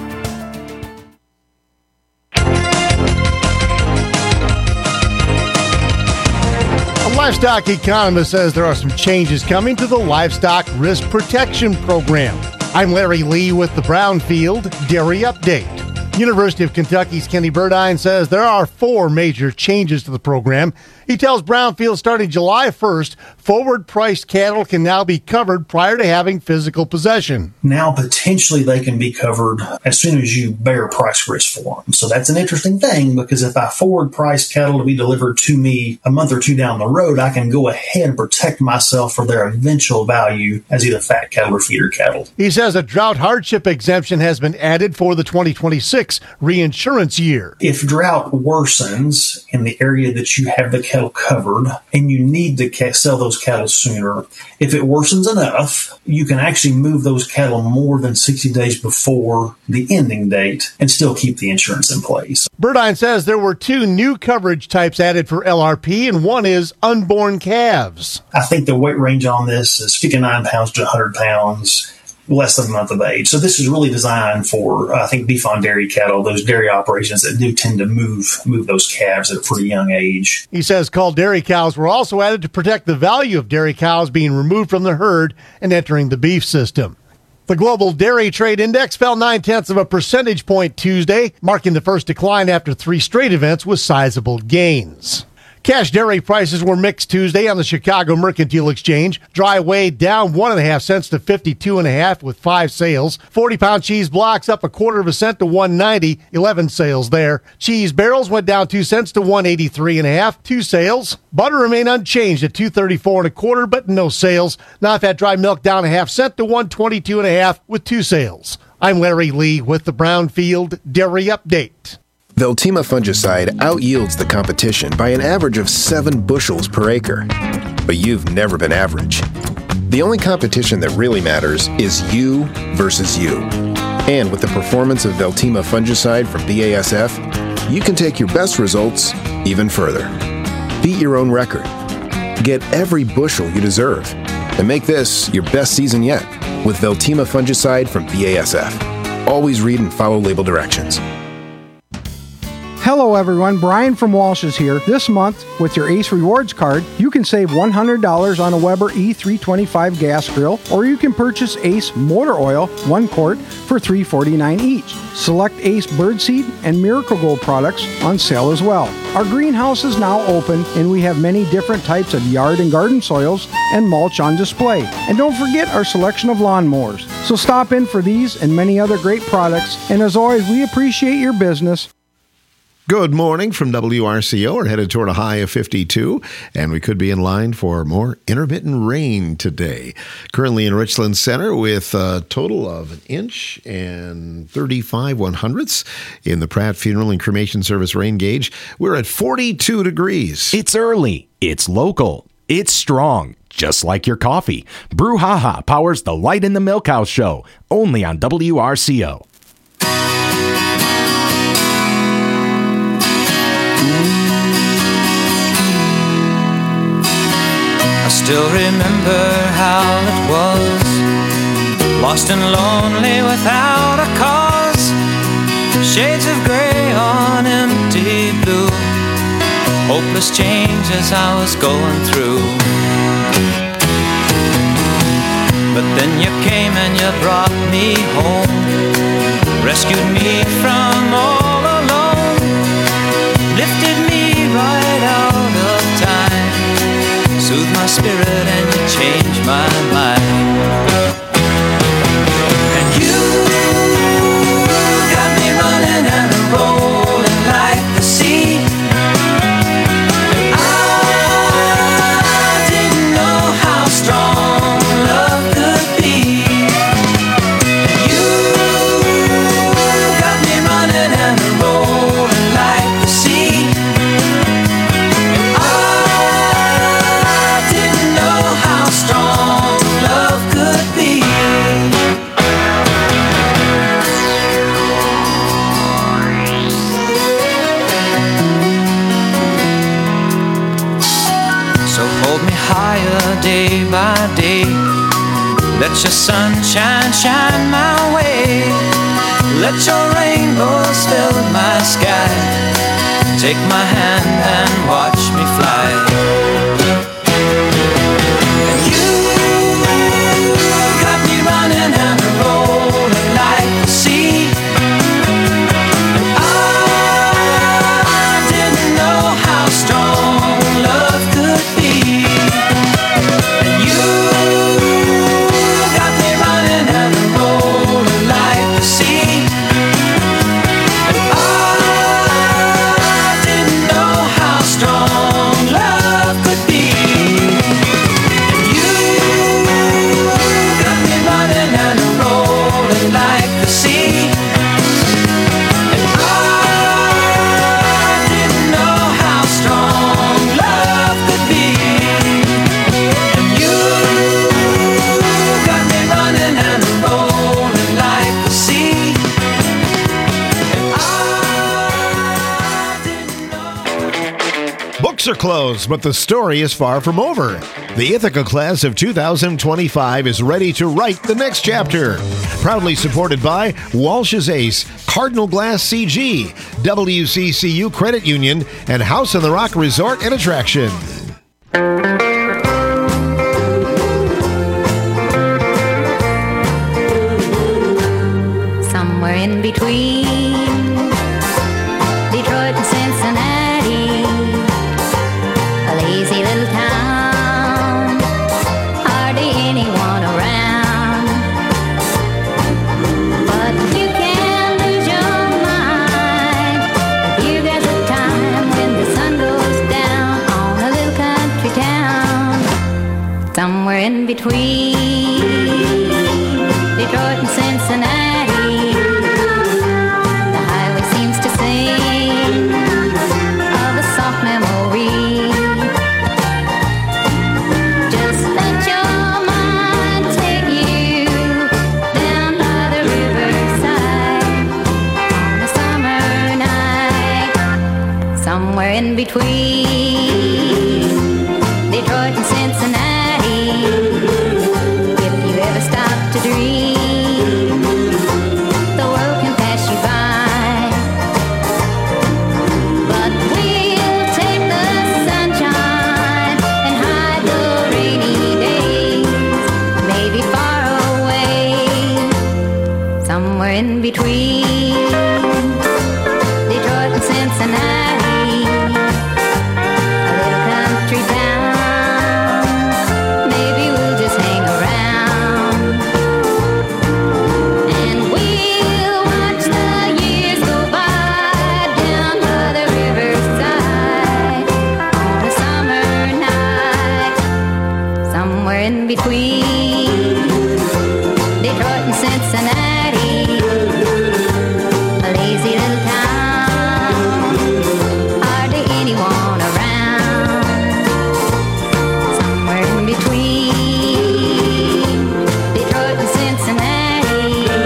A livestock economist says there are some changes coming to the Livestock Risk Protection Program. I'm Larry Lee with the Brownfield Dairy Update. University of Kentucky's Kenny Burdine says there are four major changes to the program. He tells Brownfield starting July first, forward-priced cattle can now be covered prior to having physical possession. Now, potentially, they can be covered as soon as you bear price risk for them. So that's an interesting thing, because if I forward-price cattle to be delivered to me a month or two down the road, I can go ahead and protect myself for their eventual value as either fat cattle or feeder cattle. He says a drought hardship exemption has been added for the twenty twenty-six reinsurance year. If drought worsens in the area that you have the cattle covered and you need to ca- sell those cattle sooner, if it worsens enough, you can actually move those cattle more than sixty days before the ending date and still keep the insurance in place. Burdine says there were two new coverage types added for L R P, and one is unborn calves. I think the weight range on this is fifty-nine pounds to one hundred pounds. Less than a month of age. So this is really designed for, uh, I think, beef on dairy cattle, those dairy operations that do tend to move move those calves at a pretty young age. He says culled dairy cows were also added to protect the value of dairy cows being removed from the herd and entering the beef system. The global dairy trade index fell nine-tenths of a percentage point Tuesday, marking the first decline after three straight events with sizable gains. Cash dairy prices were mixed Tuesday on the Chicago Mercantile Exchange. Dry whey down one and a half cents to fifty-two and a half with five sales. forty-pound cheese blocks up a quarter of a cent to one ninety, eleven sales there. Cheese barrels went down two cents to one eighty-three and a half, two sales. Butter remained unchanged at two thirty-four and a quarter, but no sales. Non-fat dry milk down a half cent to one twenty-two and a half with two sales. I'm Larry Lee with the Brownfield Dairy Update. Veltima fungicide out-yields the competition by an average of seven bushels per acre. But you've never been average. The only competition that really matters is you versus you. And with the performance of Veltima fungicide from B A S F, you can take your best results even further. Beat your own record. Get every bushel you deserve. And make this your best season yet with Veltima fungicide from B A S F. Always read and follow label directions. Hello everyone, Brian from Walsh is here. This month, with your Ace Rewards card, you can save one hundred dollars on a Weber E three twenty-five gas grill, or you can purchase Ace motor oil, one quart, for three forty-nine each. Select Ace Birdseed and Miracle Gold products on sale as well. Our greenhouse is now open, and we have many different types of yard and garden soils and mulch on display. And don't forget our selection of lawnmowers. So stop in for these and many other great products, and as always, we appreciate your business. Good morning from W R C O. We're headed toward a high of fifty-two, and we could be in line for more intermittent rain today. Currently in Richland Center with a total of an inch and thirty-five one hundredths. In the Pratt Funeral and Cremation Service rain gauge, we're at forty-two degrees. It's early. It's local. It's strong. Just like your coffee. Brouhaha powers the Light in the Milkhouse show, only on W R C O. I still remember how it was, lost and lonely without a cause, shades of gray on empty blue, hopeless changes I was going through. But then you came and you brought me home, rescued me from all alone, lifted me right out of time, soothed my spirit and you changed my mind. And you got me running and rolling like the sea, and I didn't know how strong love could be. And you got me running and rolling like the sea, and I didn't know how strong love could be. So hold me higher day by day, let your sunshine shine my way, let your rainbows fill my sky, take my hand and watch me fly. Got me running and rolling like the sea, and I didn't know how strong love could be. And you got me running and rolling like the sea, and I didn't know how strong love could be. And you got me running and rolling like the sea, and I didn't know how strong love could be. And you got me running and rolling like the sea, and I didn't know. Books are closed, but the story is far from over. The Ithaca class of two thousand twenty-five is ready to write the next chapter. Proudly supported by Walsh's Ace, Cardinal Glass C G, W C C U Credit Union, and House on the Rock Resort and Attraction. Somewhere in between Detroit and Cincinnati, a lazy little town, hardly anyone around. But you can lose your mind if you get the time when the sun goes down on a little country town. Somewhere in between Detroit and Cincinnati, the highway seems to sing of a soft memory. Just let your mind somewhere in between Detroit and Cincinnati. If you ever stop to dream, the world can pass you by, but we'll take the sunshine and hide the rainy days, maybe far away, somewhere in between Detroit and Cincinnati, a little country town. Maybe we'll just hang around and we'll watch the years go by down by the riverside on a summer night, somewhere in between Detroit and Cincinnati, a lazy little town, hardly anyone around, somewhere in between Detroit and Cincinnati,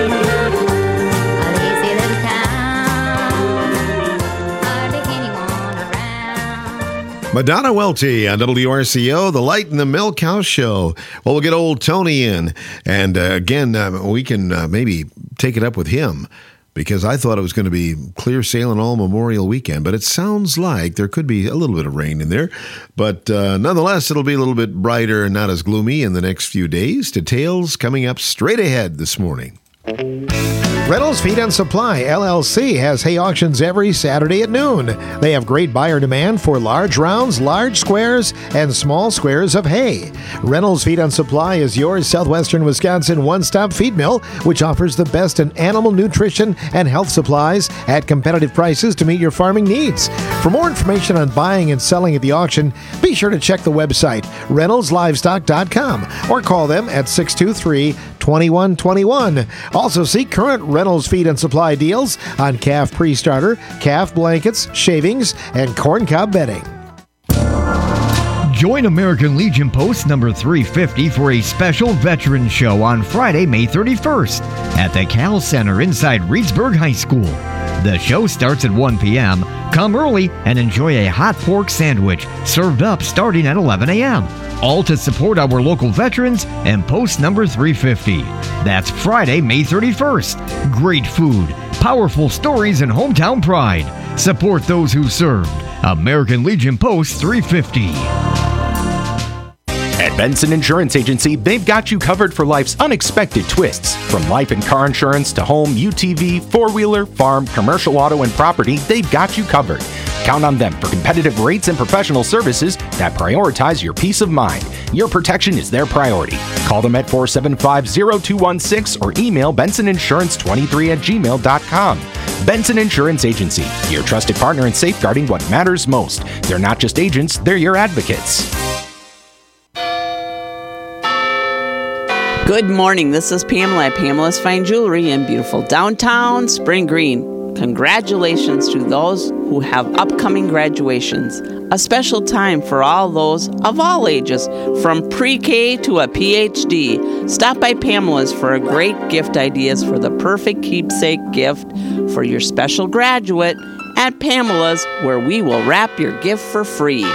a lazy little town, hardly anyone around. Madonna Welty on W R C O, The Light in the Milk House Show. Well, we'll get old Tony in. And uh, again, uh, we can uh, maybe take it up with him because I thought it was going to be clear sailing all Memorial Weekend. But it sounds like there could be a little bit of rain in there. But uh, nonetheless, it'll be a little bit brighter and not as gloomy in the next few days. Details coming up straight ahead this morning. Reynolds Feed and Supply, L L C, has hay auctions every Saturday at noon. They have great buyer demand for large rounds, large squares, and small squares of hay. Reynolds Feed and Supply is your southwestern Wisconsin one-stop feed mill, which offers the best in animal nutrition and health supplies at competitive prices to meet your farming needs. For more information on buying and selling at the auction, be sure to check the website, reynolds livestock dot com, or call them at six two three, two one two one. Also see current Reynolds Feed and Supply deals on calf pre-starter, calf blankets, shavings, and corncob bedding. Join American Legion Post number three fifty for a special veteran show on Friday, May thirty-first at the Cal Center inside Reedsburg High School. The show starts at one p.m. Come early and enjoy a hot pork sandwich served up starting at eleven a.m. All to support our local veterans and Post number three fifty. That's Friday, May thirty-first. Great food, powerful stories, and hometown pride. Support those who served. American Legion Post three fifty. At Benson Insurance Agency, they've got you covered for life's unexpected twists. From life and car insurance to home, U T V, four-wheeler, farm, commercial auto, and property, they've got you covered. Count on them for competitive rates and professional services that prioritize your peace of mind. Your protection is their priority. Call them at four seven five, zero two one six or email benson insurance twenty-three at gmail dot com. Benson Insurance Agency, your trusted partner in safeguarding what matters most. They're not just agents, they're your advocates. Good morning. This is Pamela at Pamela's Fine Jewelry in beautiful downtown Spring Green. Congratulations to those who have upcoming graduations. A special time for all those of all ages, from pre-K to a P H D. Stop by Pamela's for a great gift ideas for the perfect keepsake gift for your special graduate at Pamela's, where we will wrap your gift for free.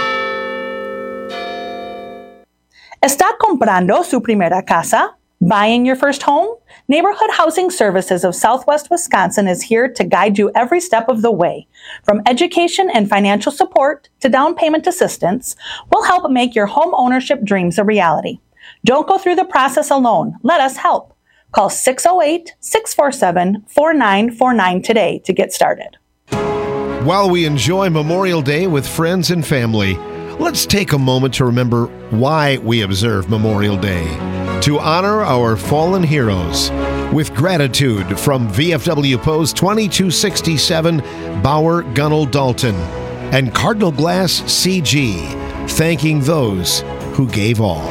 ¿Está comprando su primera casa? Buying your first home? Neighborhood Housing Services of Southwest Wisconsin is here to guide you every step of the way. From education and financial support to down payment assistance, we'll help make your home ownership dreams a reality. Don't go through the process alone. Let us help. Call six oh eight, six four seven, four nine four nine today to get started. While we enjoy Memorial Day with friends and family, let's take a moment to remember why we observe Memorial Day. To honor our fallen heroes. With gratitude from V F W Post twenty-two sixty-seven, Bauer Gunnell Dalton, and Cardinal Glass C G, thanking those who gave all.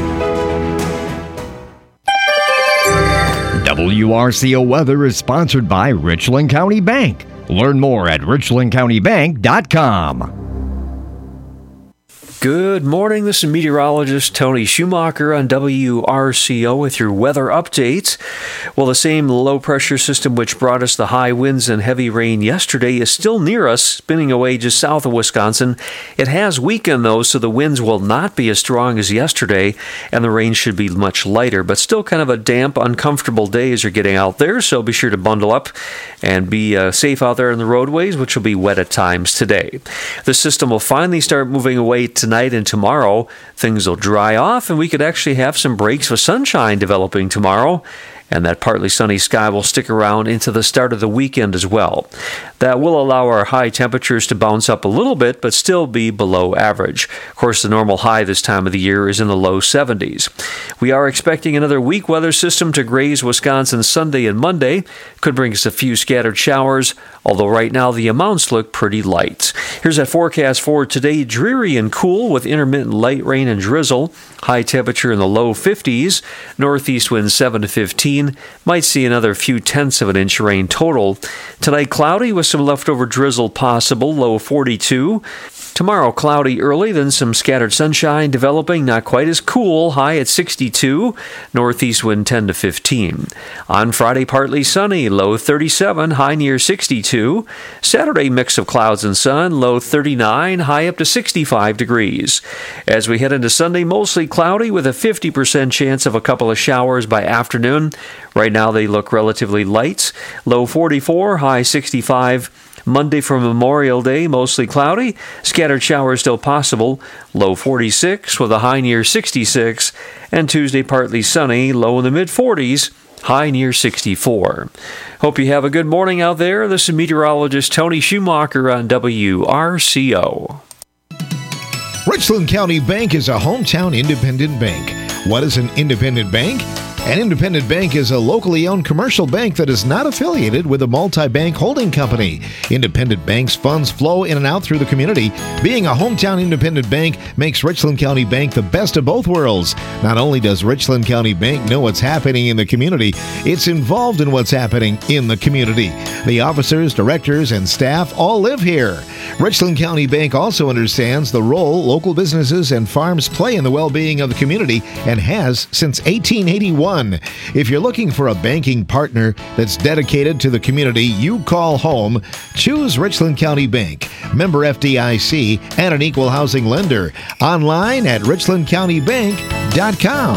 W R C O Weather is sponsored by Richland County Bank. Learn more at richland county bank dot com. Good morning. This is meteorologist Tony Schumacher on W R C O with your weather updates. Well, the same low-pressure system which brought us the high winds and heavy rain yesterday is still near us, spinning away just south of Wisconsin. It has weakened, though, so the winds will not be as strong as yesterday, and the rain should be much lighter, but still kind of a damp, uncomfortable day as you're getting out there, so be sure to bundle up and be uh, safe out there in the roadways, which will be wet at times today. The system will finally start moving away tonight and tomorrow. Things will dry off, and we could actually have some breaks of sunshine developing tomorrow. And that partly sunny sky will stick around into the start of the weekend as well. That will allow our high temperatures to bounce up a little bit, but still be below average. Of course, the normal high this time of the year is in the low seventies. We are expecting another weak weather system to graze Wisconsin Sunday and Monday. Could bring us a few scattered showers, although right now the amounts look pretty light. Here's that forecast for today. Dreary and cool with intermittent light rain and drizzle. High temperature in the low fifties. Northeast winds seven to fifteen. Might see another few tenths of an inch rain total. Tonight cloudy with some leftover drizzle possible, low forty-two. Tomorrow cloudy early, then some scattered sunshine developing, not quite as cool, high at sixty-two. Northeast wind ten to fifteen. On Friday partly sunny, low thirty-seven, high near sixty-two. Saturday mix of clouds and sun, low thirty-nine, high up to sixty-five degrees. As we head into Sunday, mostly cloudy with a fifty percent chance of a couple of showers by afternoon. Right now they look relatively light, low forty-four, high sixty-five. Monday for Memorial Day, mostly cloudy. Scattered showers still possible. Low forty-six with a high near sixty-six. And Tuesday partly sunny, low in the mid-forties, high near sixty-four. Hope you have a good morning out there. This is meteorologist Tony Schumacher on W R C O. Richland County Bank is a hometown independent bank. What is an independent bank? An independent bank is a locally owned commercial bank that is not affiliated with a multi-bank holding company. Independent banks' funds flow in and out through the community. Being a hometown independent bank makes Richland County Bank the best of both worlds. Not only does Richland County Bank know what's happening in the community, it's involved in what's happening in the community. The officers, directors, and staff all live here. Richland County Bank also understands the role local businesses and farms play in the well-being of the community and has since eighteen eighty-one. If you're looking for a banking partner that's dedicated to the community you call home, choose Richland County Bank, member F D I C, and an equal housing lender. Online at richland county bank dot com.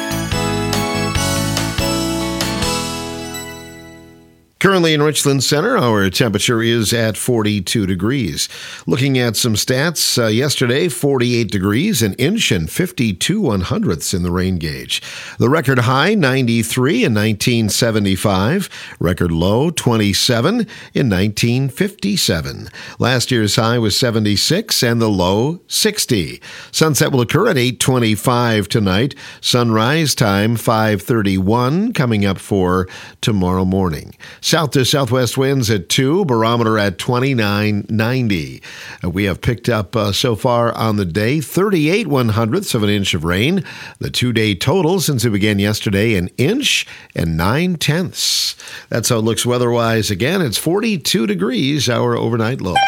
Currently in Richland Center, our temperature is at forty-two degrees. Looking at some stats, uh, yesterday, forty-eight degrees, an inch and fifty-two one-hundredths in the rain gauge. The record high, ninety-three in nineteen seventy-five. Record low, twenty-seven in nineteen fifty-seven. Last year's high was seventy-six and the low, sixty. Sunset will occur at eight twenty-five tonight. Sunrise time, five thirty-one, coming up for tomorrow morning. South to southwest winds at two, barometer at twenty-nine ninety. Uh, we have picked up uh, so far on the day thirty-eight one-hundredths of an inch of rain. The two-day total since it began yesterday, an inch and nine tenths. That's how it looks weather-wise. Again, it's forty-two degrees, our overnight low.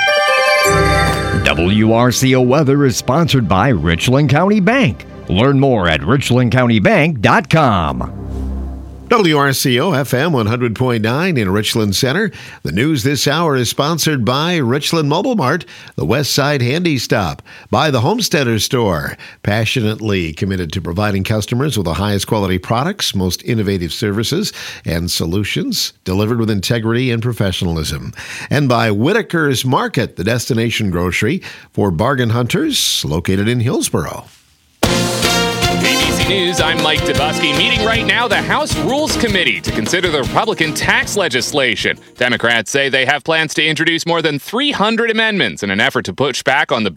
W R C O Weather is sponsored by Richland County Bank. Learn more at richland county bank dot com. W R C O F M one hundred point nine in Richland Center. The news this hour is sponsored by Richland Mobile Mart, the West Side Handy Stop, by the Homesteader Store, passionately committed to providing customers with the highest quality products, most innovative services, and solutions delivered with integrity and professionalism. And by Whitaker's Market, the destination grocery for bargain hunters, located in Hillsboro. News, I'm Mike Dubusky. Meeting right now the House Rules Committee to consider the Republican tax legislation. Democrats say they have plans to introduce more than three hundred amendments in an effort to push back on the bill.